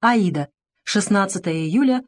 «Аида», 16 июля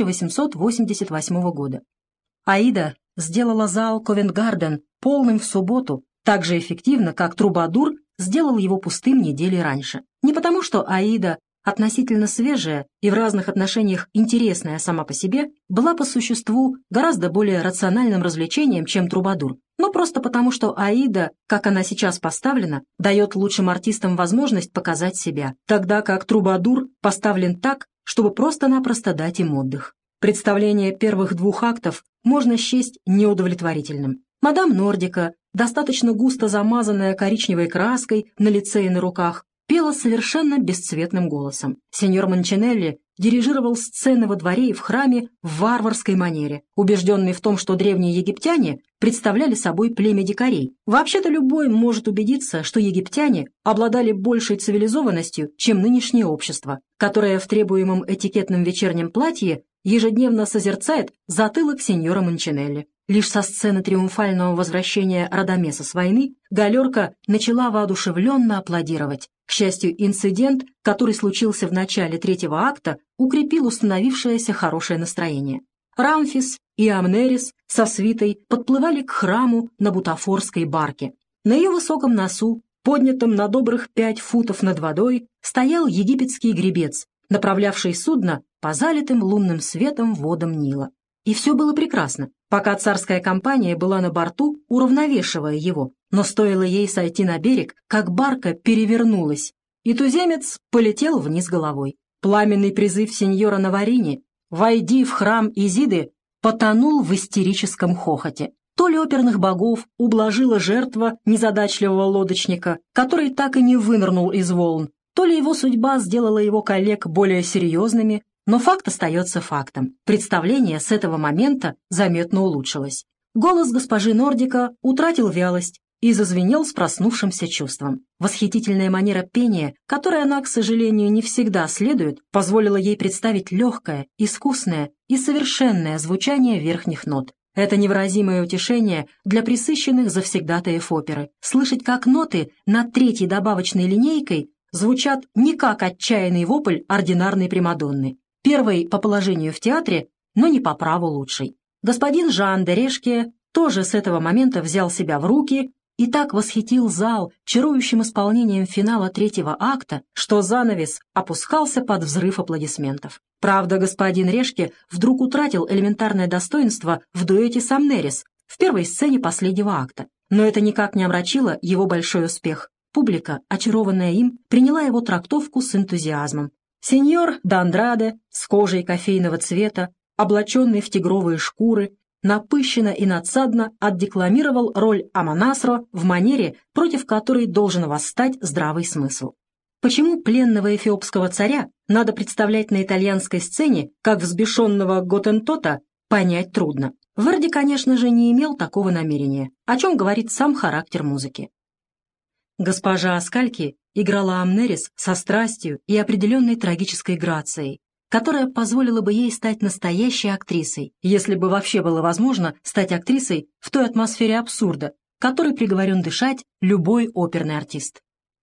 1888 года. «Аида» сделала зал Ковент-Гарден полным в субботу так же эффективно, как «Трубадур» сделал его пустым недели раньше. Не потому, что «Аида», относительно свежая и в разных отношениях интересная сама по себе, была по существу гораздо более рациональным развлечением, чем «Трубадур», но просто потому, что «Аида», как она сейчас поставлена, дает лучшим артистам возможность показать себя, тогда как «Трубадур» поставлен так, чтобы просто-напросто дать им отдых. Представление первых двух актов можно счесть неудовлетворительным. Мадам Нордика, достаточно густо замазанная коричневой краской на лице и на руках, пела совершенно бесцветным голосом. Сеньор Мончинелли дирижировал сцены во дворе и в храме в варварской манере, убежденный в том, что древние египтяне представляли собой племя дикарей. Вообще-то любой может убедиться, что египтяне обладали большей цивилизованностью, чем нынешнее общество, которое в требуемом этикетном вечернем платье ежедневно созерцает затылок сеньора Мончинелли. Лишь со сцены триумфального возвращения Радамеса с войны галерка начала воодушевленно аплодировать. К счастью, инцидент, который случился в начале третьего акта, укрепил установившееся хорошее настроение. Рамфис и Амнерис со свитой подплывали к храму на бутафорской барке. На ее высоком носу, поднятом на добрых 5 футов над водой, стоял египетский гребец, направлявший судно по залитым лунным светом водам Нила. И все было прекрасно, пока царская компания была на борту, уравновешивая его. Но стоило ей сойти на берег, как барка перевернулась, и туземец полетел вниз головой. Пламенный призыв сеньора Наварини «Войди в храм Изиды» потонул в истерическом хохоте. То ли оперных богов ублажила жертва незадачливого лодочника, который так и не вынырнул из волн, то ли его судьба сделала его коллег более серьезными, но факт остается фактом. Представление с этого момента заметно улучшилось. Голос госпожи Нордика утратил вялость и зазвенел с проснувшимся чувством. Восхитительная манера пения, которой она, к сожалению, не всегда следует, позволила ей представить легкое, искусное и совершенное звучание верхних нот. Это невыразимое утешение для пресыщенных завсегдатаев оперы. Слышать, как ноты над третьей добавочной линейкой звучат не как отчаянный вопль ординарной примадонны. Первой по положению в театре, но не по праву лучшей. Господин Жан де Решке тоже с этого момента взял себя в руки и так восхитил зал чарующим исполнением финала третьего акта, что занавес опускался под взрыв аплодисментов. Правда, господин Решке вдруг утратил элементарное достоинство в дуэте с Амнерис в первой сцене последнего акта. Но это никак не омрачило его большой успех. Публика, очарованная им, приняла его трактовку с энтузиазмом. Сеньор Д'Андраде с кожей кофейного цвета, облаченный в тигровые шкуры, напыщенно и надсадно отдекламировал роль Аманасро в манере, против которой должен восстать здравый смысл. Почему пленного эфиопского царя надо представлять на итальянской сцене, как взбешенного Готентота, понять трудно. Верди, конечно же, не имел такого намерения, о чем говорит сам характер музыки. Госпожа Аскальки играла Амнерис со страстью и определенной трагической грацией, которая позволила бы ей стать настоящей актрисой, если бы вообще было возможно стать актрисой в той атмосфере абсурда, которой приговорен дышать любой оперный артист.